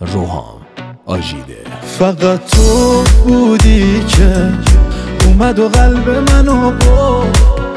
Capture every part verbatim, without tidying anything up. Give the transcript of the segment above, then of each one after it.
روحام آژیده. فقط تو بودی که اومد و قلب منو برد،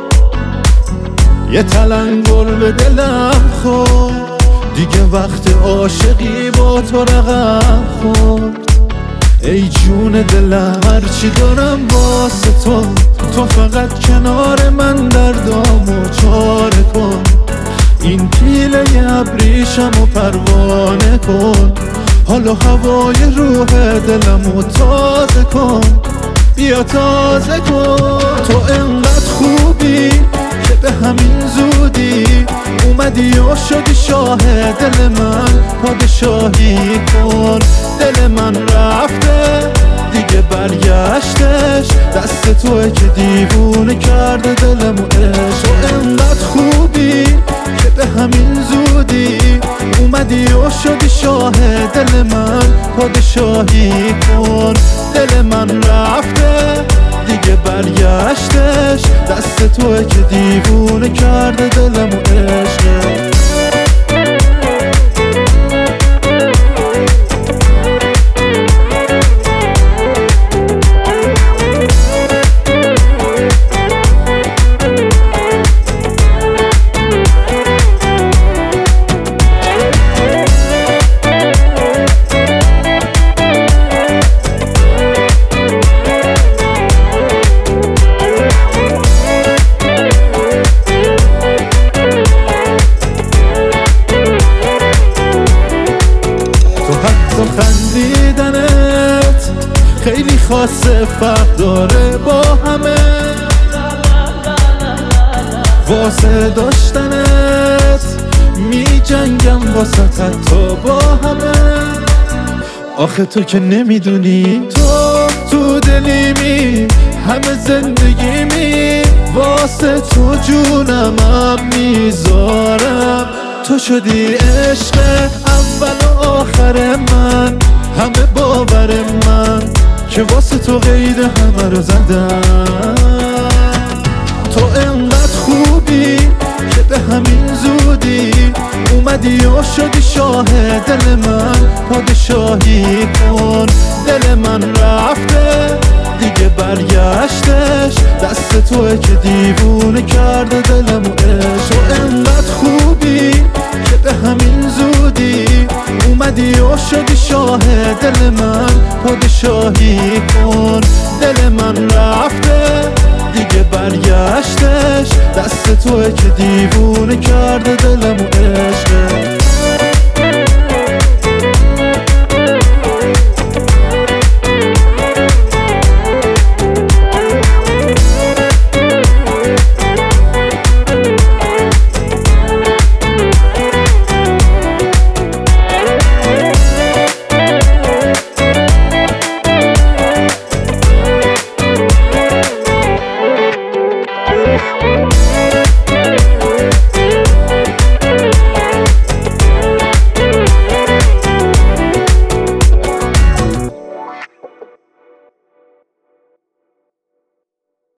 یه تلنگر به دلم خورد، دیگه وقت عاشقی با تو رقم خورد. ای جون دلم هرچی دارم واسه تو، تو فقط کنار من دردامو چاره کن. این پیله ابریشم و پروانه کن، حالا هوای روح دلمو تازه کن، بیا تازه کن. تو انقدر خوبی که به همین زودی اومدی و شدی شاه دل من، پادشاهی کن. دل من رفته دیگه برگشتش، دست توه که دیوونه کرده دلمو عشق. تو انقدر خوبی که به همین زودی اومدی و شدی شاه دل من، پادشاهی کن. دل من رفته دیگه برگشتش، دست توه که دیوونه کرده دلمو عشق. خندیدنت خیلی خاصه، فرق داره با همه، واسه داشتنت می جنگم واسه تا با همه. آخه تو که نمیدونی، تو تو دلیمی همه زندگیمی، واسه تو جونمم میذارم. تو شدی عشق اول و آخر من، همه باور من که واسه تو قید همه رو زدم. تو انقدر خوبی که به همین زودی اومدی و شدی شاه دل من، پادشاهی کن. دل من رفته دیگه برگشتش، دست توه که دیوونه کرده دلمو عشق. تو انقدر خوبی که به همین زودی اومدی و شدی شاه دل من، پادشاهی کن. دل من رفته دیگه برگشتش، دست توه که دیوونه کرده دلمو عشق.